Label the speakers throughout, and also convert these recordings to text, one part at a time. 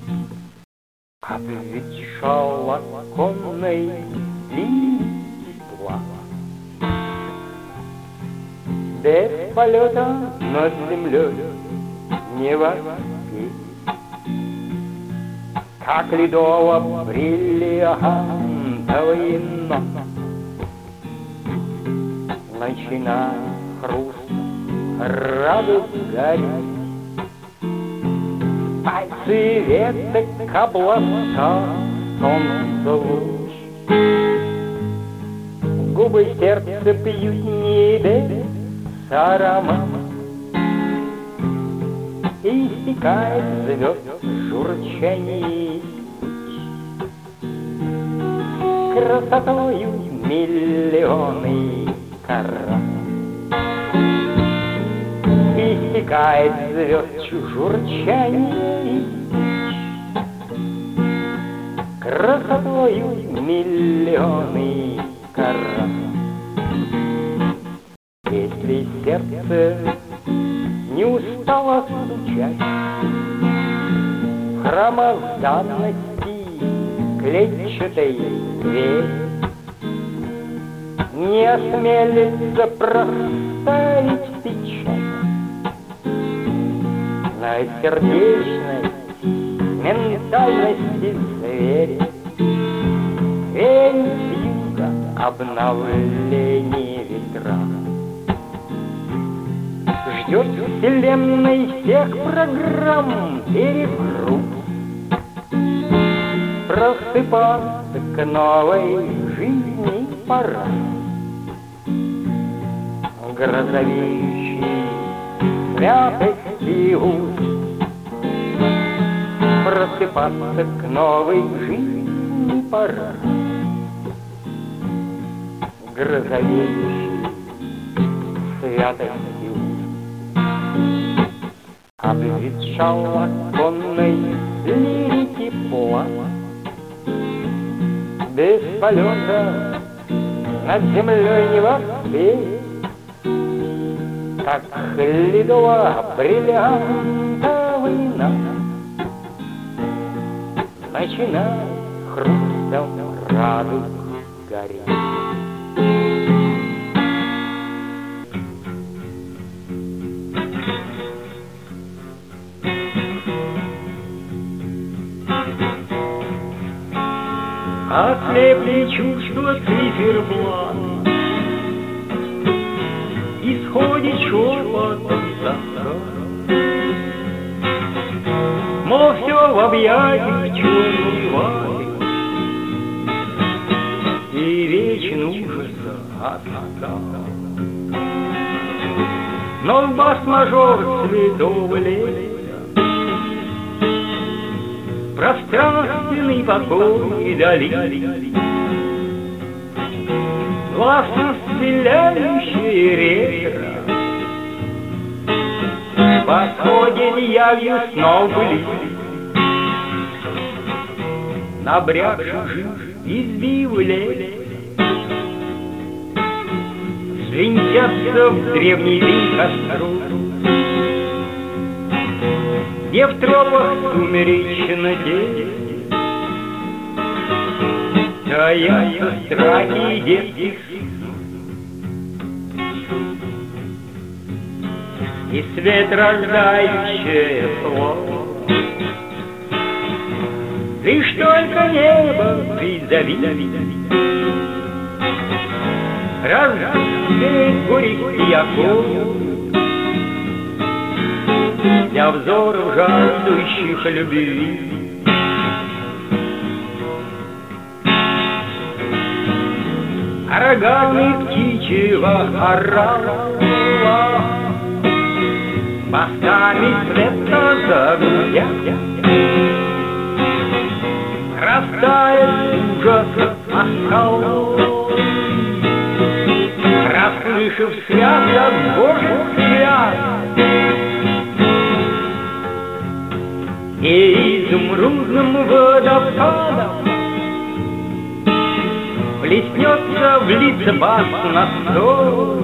Speaker 1: Обветшал оконной листва, без полета над землей не воспеть, как ледово-бриллиантовый нос. Начинает хруст радуг гореть, пальцы веток облака солнца луч, губы сердца пьют небес аромат, и истекает звезд журчание красотою миллионы карат. Истекает звезд журчание красотою миллионы карат. Если сердце не устало стучать в храмах данности клетчатой двери, не осмелится проставить печать на сердечность ментальности зверя, веет с юга обновление ветра. Ждет вселенной всех программ перегруз, просыпаться к новой жизни пора. Грозовеющий святости уст, просыпаться к новой жизни пора. Грозовеющий святости уст. Обветшал оконной лирики план, без полета над землей не воспеть, как ледово-бриллиантовый нос. Начинает хрустом радуг гореть. Ослепли чувства циферблата, исходит шепотом закат. Мол, все в объятиях черной ваты, и вечен ужаса откат. Но в бас-мажор святого лета пространственный покой и дали, властно стреляющие ретро, в восходе явью снов были, набрякших избивлей, свинтятся в древний век костру, где в тропах сумеречно день таятся страхи детских снов, и свет рождающее слово. Лишь только небо призови, развеет горький окон для взоров жаждущих любви. Рогами птичьего орала, мостами света загудят, растает ужас оскал, расслышав свят от Божьих свят, и изумрудным водопадом плеснется в лица бас на стол,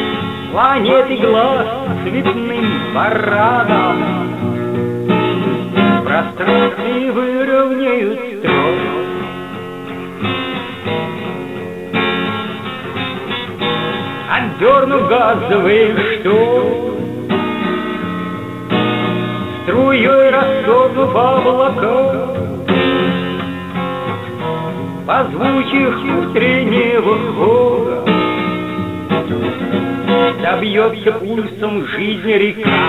Speaker 1: планеты глаз цветным парадом Строки выровняют строй. Отдерну газовый штурм, струей рассорну по облакам, по звучьях утреннего хора добьется пульсом жизни река.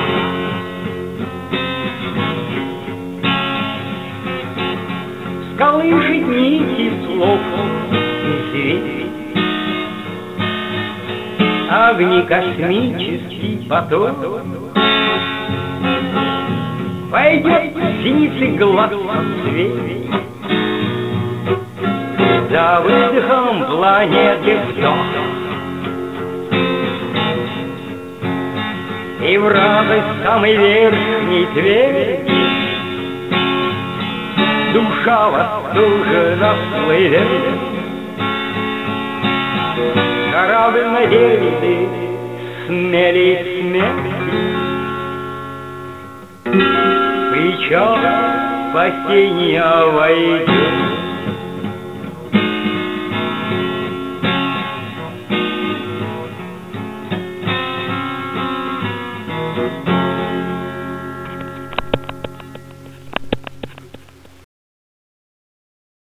Speaker 1: Колышет нити слов зверь, огни космический поток, пойдет в зеницы глаз свет, за выдохом планеты вдох, и в радость самой верхней двери душа восторженно всплывет. Корабль надежды смелей смерти, причал спасения войдет.